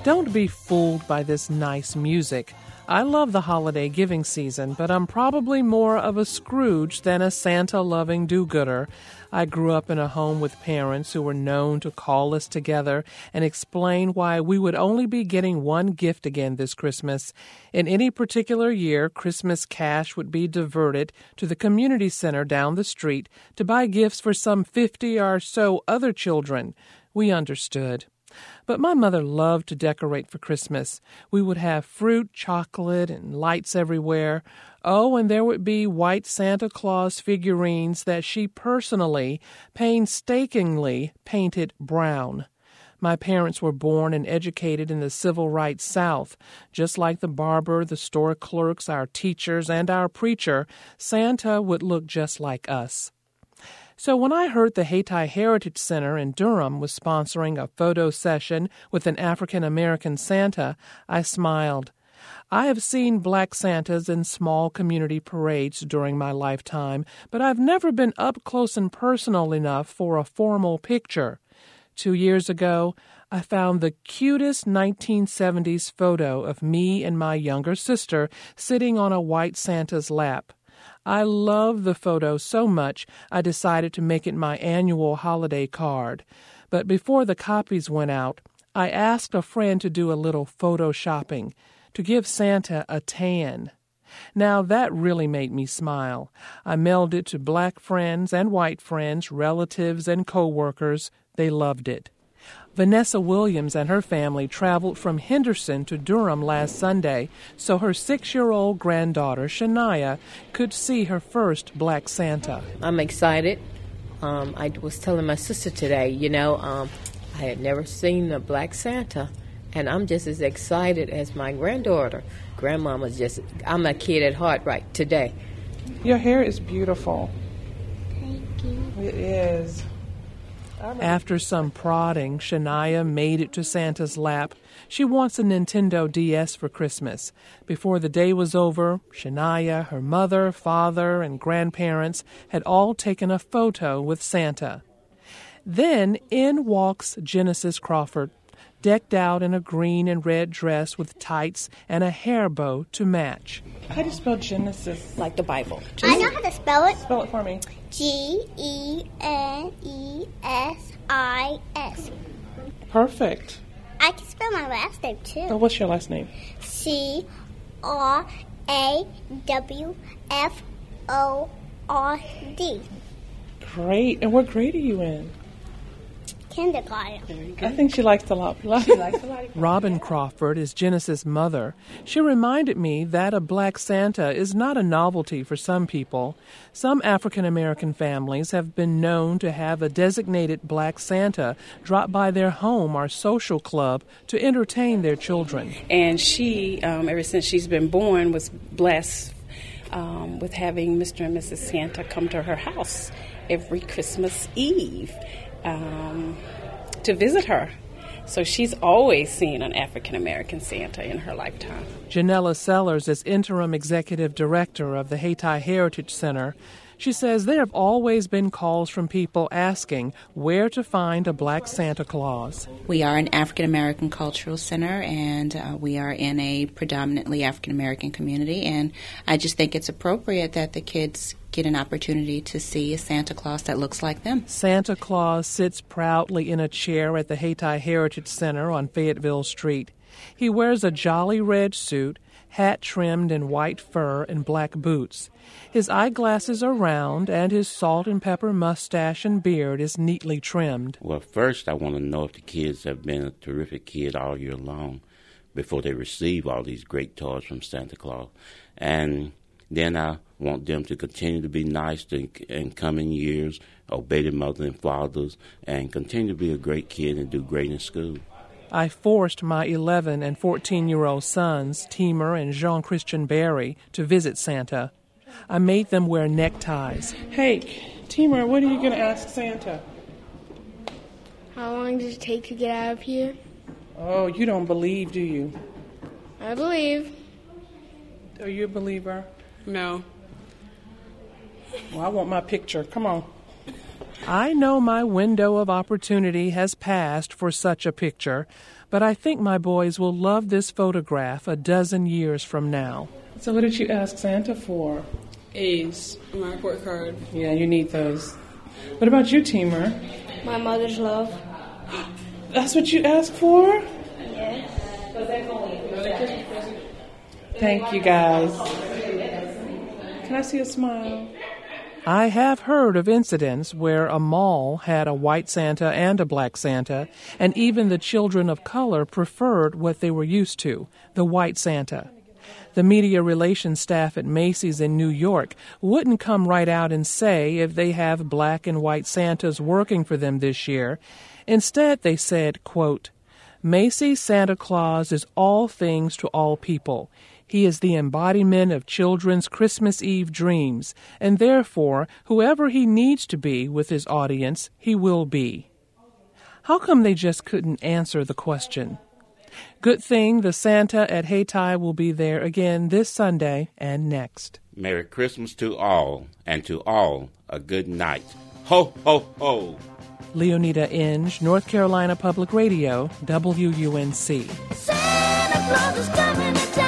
Don't be fooled by this nice music. I love the holiday giving season, but I'm probably more of a Scrooge than a Santa-loving do-gooder. I grew up in a home with parents who were known to call us together and explain why we would only be getting one gift again this Christmas. In any particular year, Christmas cash would be diverted to the community center down the street to buy gifts for some 50 or so other children. We understood. But my mother loved to decorate for Christmas. We would have fruit, chocolate, and lights everywhere. Oh, and there would be white Santa Claus figurines that she personally, painstakingly painted brown. My parents were born and educated in the civil rights South. Just like the barber, the store clerks, our teachers, and our preacher, Santa would look just like us. So when I heard the Hayti Heritage Center in Durham was sponsoring a photo session with an African-American Santa, I smiled. I have seen black Santas in small community parades during my lifetime, but I've never been up close and personal enough for a formal picture. 2 years ago, I found the cutest 1970s photo of me and my younger sister sitting on a white Santa's lap. I love the photo so much I decided to make it my annual holiday card. But before the copies went out, I asked a friend to do a little photo shopping, to give Santa a tan. Now that really made me smile. I mailed it to black friends and white friends, relatives and co-workers. They loved it. Vanessa Williams and her family traveled from Henderson to Durham last Sunday so her 6-year-old granddaughter, Shania, could see her first black Santa. I'm excited. I was telling my sister today, I had never seen a black Santa, and I'm just as excited as my granddaughter. I'm a kid at heart right today. Your hair is beautiful. Thank you. It is. After some prodding, Shania made it to Santa's lap. She wants a Nintendo DS for Christmas. Before the day was over, Shania, her mother, father, and grandparents had all taken a photo with Santa. Then in walks Genesis Crawford, decked out in a green and red dress with tights and a hair bow to match. How do you spell Genesis? Like the Bible. I know how to spell it. Spell it for me. Genesis. Perfect. I can spell my last name, too. Oh, what's your last name? Crawford. Great. And what grade are you in? Kindergarten. I think she likes a lot. Robin Crawford is Genesis' mother. She reminded me that a black Santa is not a novelty for some people. Some African-American families have been known to have a designated black Santa drop by their home or social club to entertain their children. And she, ever since she's been born, was blessed with having Mr. and Mrs. Santa come to her house every Christmas Eve. To visit her. So she's always seen an African-American Santa in her lifetime. Janella Sellers is interim executive director of the Hayti Heritage Center. She says there have always been calls from people asking where to find a black Santa Claus. We are an African-American cultural center, and we are in a predominantly African-American community, and I just think it's appropriate that the kids get an opportunity to see a Santa Claus that looks like them. Santa Claus sits proudly in a chair at the Hayti Heritage Center on Fayetteville Street. He wears a jolly red suit, hat trimmed in white fur and black boots. His eyeglasses are round, and his salt and pepper mustache and beard is neatly trimmed. Well, first I want to know if the kids have been a terrific kid all year long before they receive all these great toys from Santa Claus. And then I want them to continue to be nice in coming years, obey their mother and fathers, and continue to be a great kid and do great in school. I forced my 11 and 14-year-old sons, Teamer and Jean-Christian Barry, to visit Santa. I made them wear neckties. Hey, Teamer, what are you going to ask Santa? How long does it take to get out of here? Oh, you don't believe, do you? I believe. Are you a believer? No. Well, I want my picture. Come on. I know my window of opportunity has passed for such a picture, but I think my boys will love this photograph a dozen years from now. So what did you ask Santa for? A's on my report card. Yeah, you need those. What about you, Teamer? My mother's love. That's what you asked for? Yes. Thank you, guys. Can I see a smile? I have heard of incidents where a mall had a white Santa and a black Santa, and even the children of color preferred what they were used to, the white Santa. The media relations staff at Macy's in New York wouldn't come right out and say if they have black and white Santas working for them this year. Instead, they said, quote, Macy's Santa Claus is all things to all people. He is the embodiment of children's Christmas Eve dreams, and therefore, whoever he needs to be with his audience, he will be. How come they just couldn't answer the question? Good thing the Santa at Hayti will be there again this Sunday and next. Merry Christmas to all, and to all a good night. Ho, ho, ho! Leonida Inge, North Carolina Public Radio, WUNC. Santa Claus is coming to town.